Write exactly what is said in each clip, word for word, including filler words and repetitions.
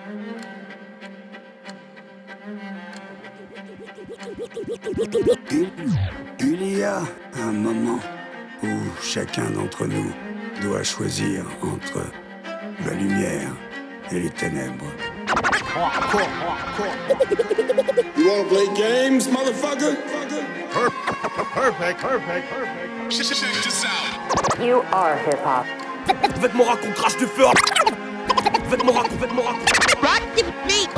Il y a un moment où chacun d'entre nous doit choisir entre la lumière et les ténèbres. You wanna play games, motherfucker? Perfect, perfect, perfect. Check this out. You are hip-hop. Vêtements racontent crache du feu. Vêtements racontent, vêtements racontent. Rock the beat.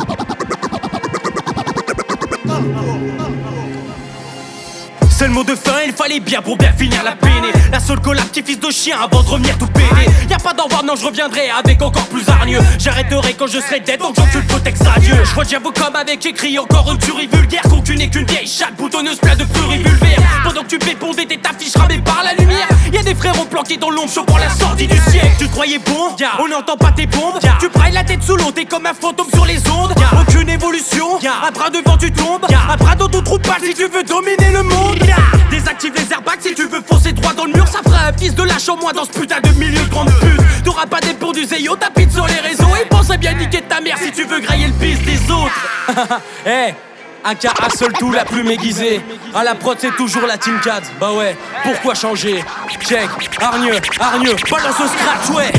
C'est le mot de fin, il fallait bien pour bien finir la peinée. La seule collab petit fils de chien avant de revenir tout péter. Y'a pas d'au revoir, non je reviendrai avec encore plus hargneux. J'arrêterai quand je serai dead, donc j'encule le texte radieux. Je vois déjà vos comme avec écrit encore une tuerie vulgaire. Qu'on tu n'es qu'une vieille chatte boutonneuse plein de furie vulvaire. Pendant que tu pépondais tes t'affiches ramées par la lumière. Y'a des frérots planqués dans l'ombre chaud pour la sortie du siècle. Tu te croyais bon, yeah. On n'entend pas tes bombes, yeah. Tu brailles la tête sous l'eau, t'es comme un fantôme sur les ondes, yeah. Aucune évolution, yeah. Un bras devant tu tombes, yeah. Un bras dans ton trou de balle si tu veux dominer le monde, yeah. Désactive les airbags si tu veux foncer droit dans le mur. Ça fera un fils de lâche en moins dans ce putain de milieu de grande pute. T'auras pas des ponts du Zeyo, tapis sur les réseaux. Et pense à bien niquer ta mère si tu veux grailler le pisse des autres. Eh hey. A K A seul tout la plume aiguisée. À la prod c'est toujours la Team Cats. Bah ouais, pourquoi changer? Check, hargneux, hargneux, balance au scratch, ouais.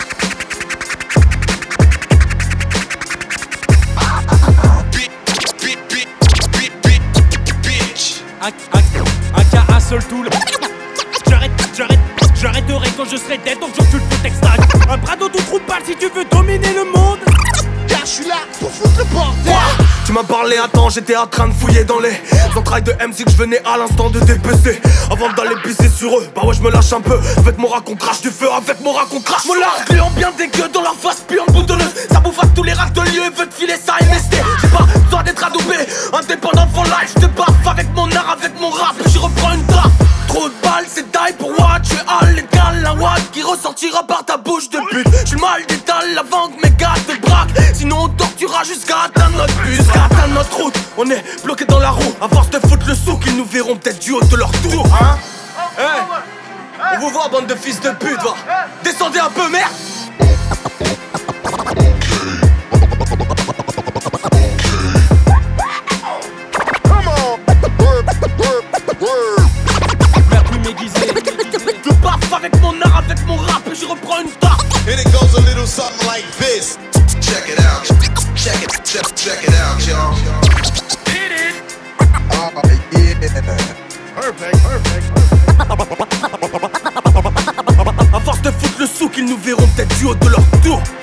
A K A seul tout le... J'arrête, j'arrête, j'arrêterai quand je serai dead, donc j'encule le texte. Un bras dans ton trou de balle si tu veux dominer le monde. Car je suis là pour foutre le bordel. Tu m'as parlé à temps, j'étais en train de fouiller dans les entrailles de M C que je venais à l'instant de dépecer. Avant d'aller pisser sur eux, bah ouais je me lâche un peu. Avec mon rack on crache du feu, avec mon rack on crache. Mon large client bien dégueu dans leur face, puis en boutonneuse. Ça bouffe à tous les racks de lieu et veut te filer ça M S T. J'ai pas besoin d'être adoubé, indépendant for life. Je te baffe avec mon art, avec mon rap, j'y reprends une taf. Trop de balles, c'est die pour what? Je suis à l'égal, la watt qui ressortira par ta bouche de pute. J'suis le mal d'étal avant que mes gars te braquent. Sinon on torturera jusqu'à atteindre notre bus, jusqu'à atteindre notre route. On est bloqué dans la roue, à force de foutre le souk, ils nous verront peut-être du haut de leur tour, hein? Hey, on vous voit bande de fils de pute, va. Descendez un peu, merde. Je baffe avec mon art, avec mon rap et je reprends une tarte. And it goes a little something like this. Check it out. Check it, check, check it out, y'all. Hit it. Oh, yeah. Perfect, perfect, perfect. À force de foutre le souk, ils nous verront peut-être du haut de leur tour.